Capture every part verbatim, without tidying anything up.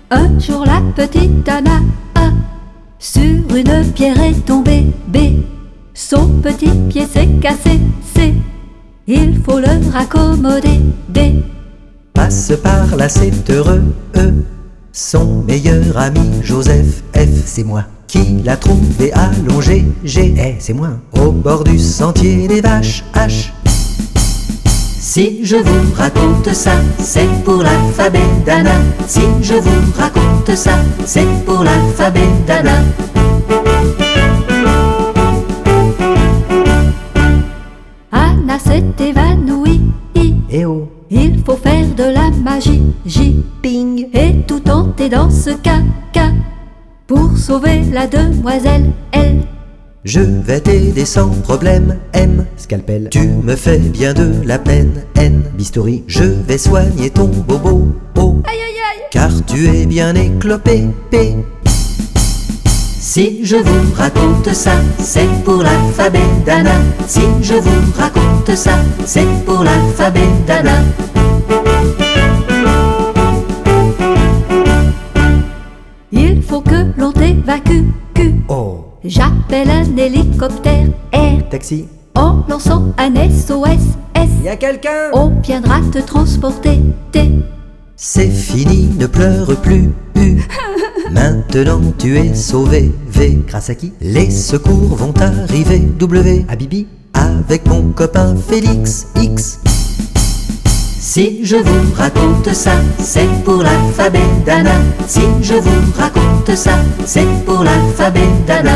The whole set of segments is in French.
Un jour la petite Anna, A, sur une pierre est tombée, B, son petit pied s'est cassé, C, il faut le raccommoder, D, passe par là, c'est heureux, E, son meilleur ami Joseph, F, c'est moi qui l'a trouvé allongé, G, eh, c'est moi, au bord du sentier des vaches, H. Si je vous raconte ça, c'est pour l'alphabet d'Anna. Si je vous raconte ça, c'est pour l'alphabet d'Anna. Anna s'est évanouie, I, Eh oh, il faut faire de la magie, J, ping, et tout tenter dans ce cas, K, pour sauver la demoiselle, L. je vais t'aider sans problème, M, scalpel, tu me fais bien de la peine, N, bistouri, je vais soigner ton bobo, O, Aïe aïe aïe. car tu es bien éclopé, P. Si je vous raconte ça, c'est pour l'alphabet d'Anna. Si je vous raconte ça, c'est pour l'alphabet d'Anna. Il faut que l'on t'évacue, Q, Oh, j'appelle un hélicoptère, R, taxi, en lançant un S O S, S, y a quelqu'un? on viendra te transporter, T, C'est fini, ne pleure plus, U. Maintenant tu es sauvé, V. Grâce à qui? Les secours vont arriver, W. À Bibi, avec mon copain Félix, X. Si je vous raconte ça, c'est pour l'alphabet d'Anna. Si je vous raconte ça, c'est pour l'alphabet d'Anna.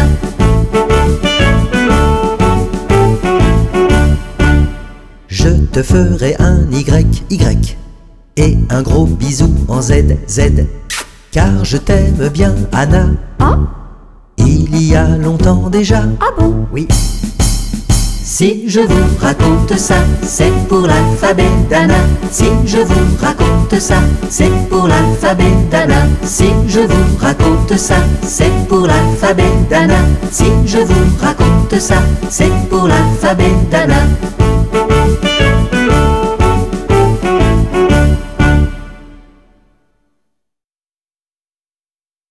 Je te ferai un Y, Y. Et un gros bisou en Z, Z. Car je t'aime bien, Anna. A, Il y a longtemps déjà. ah bon? Oui. Si je vous raconte ça, c'est pour l'alphabet d'Anna. Si je vous raconte ça, c'est pour l'alphabet d'Anna. Si je vous raconte ça, c'est pour l'alphabet d'Anna. Si je vous raconte ça, c'est pour l'alphabet d'Anna.